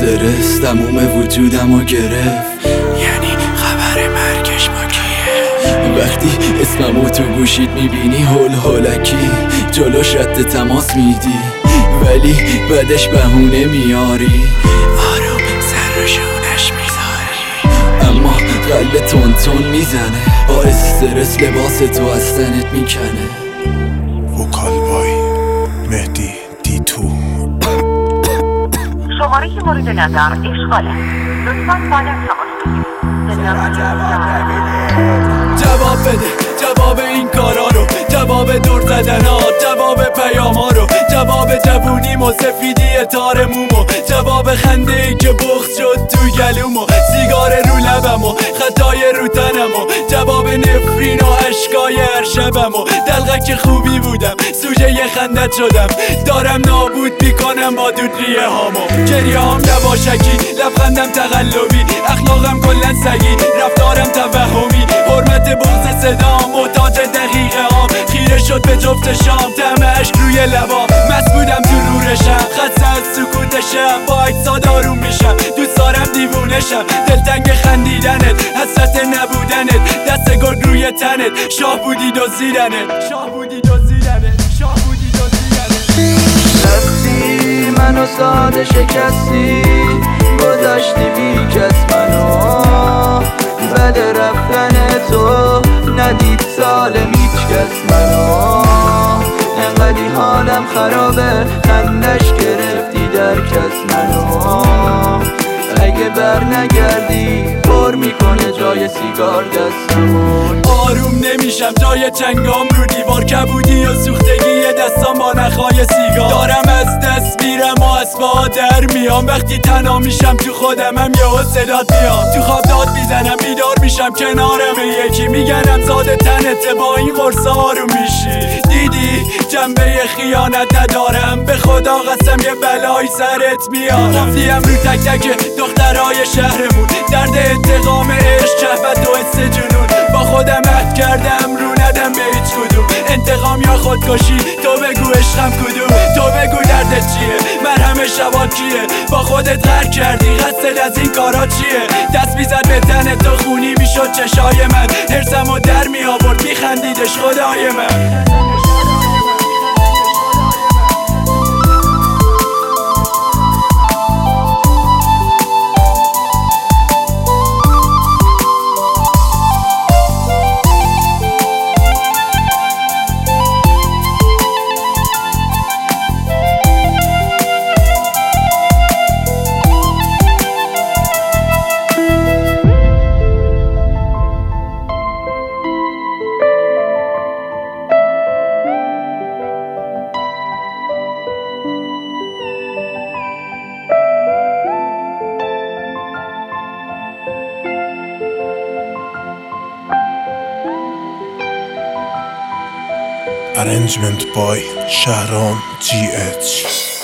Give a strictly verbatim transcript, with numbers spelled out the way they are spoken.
استرس تموم وجودمو گرفت، یعنی خبر مرگش با کیه؟ وقتی اسممو تو گوشید میبینی هول هولکی، جلوش رد تماس میدی ولی بعدش بهونه میاری، آروم سر رو شونش میذاری اما قلب تون تون میزنه، با استرس لباس تو از تنت میکنه. وکال بای مهدی دی تو. شماره که مورد نظر اشغاله، لطفاً بالت جواب بده، جواب این کارا رو، جواب دور زدنات، جواب پیاما رو، جواب جوونیم و سفیدی تار مومو، جواب خنده ای که بغض شد تو گلومو، سیگار رو لبمو، خطای رو تنمو، جواب نفرین و عشقای هر شبمو، دلغک خوبی بودم سوژه ی خندت شدم، دارم نابود میکنم با دود ریه هامو، گریه هام یواشکی، لبخندم تقلبی، اخلاقم کلن سگی، رفتارم توهمی، حرمت بغض صدام محتاج دقیقه هام، خیره شد به جفت شام طعمش روی لبام، مست بودم تو رورشم، خسته از سکوتشم، با اجساد آروم میشم، دوست دارم دیوونشم، دلتنگ خندیدنت، حسرت نبودنت، دست گرگ روی تنت، شاه بودی دزدیدنت، شاه بودی دزدیدنت، شاه بودی دزدیدنت. رفتی منو ساده شکستی، گذاشتی بی کس منو، بعد رفتن تو ندید سالم هیچ کس منو، انقدی حالم خرابه خندش گرفتی در کس منو، اگه بر نگردی پر میکنه جای سیگار دستمون، آروم نمیشم جای چنگام رو دیوار، کبودی و سوختگی دستام با نخای سیگار، دارم از دست میرم و از پا در میام، وقتی تنها میشم تو خودمم یهو صدات میام، تو خواب داد میزنم بیدار میشم کنارم یکی، میگنم زاد تنته با این قرصا آروم میشی، دیدی جنبه خیانت ندارم، به خدا قسم یه بلایی سرت میاد، گفتیم رو تک تک دخترای شهرمون، درد انتقام عشق شهوت و حس جنون، با خودم عهد کردم رو ندم به هیچ کدوم، انتقام یا خودکشی تو بگو عشقم کدوم، تو بگو دردت چیه، مرهم شبات کیه، با خودت غر کردی قصد از این کارا چیه، دست میزد به تن تو خونی میشد چشای من، هرسمو در می آورد میخندیدش خدای من. Arrangement by Shahram G H.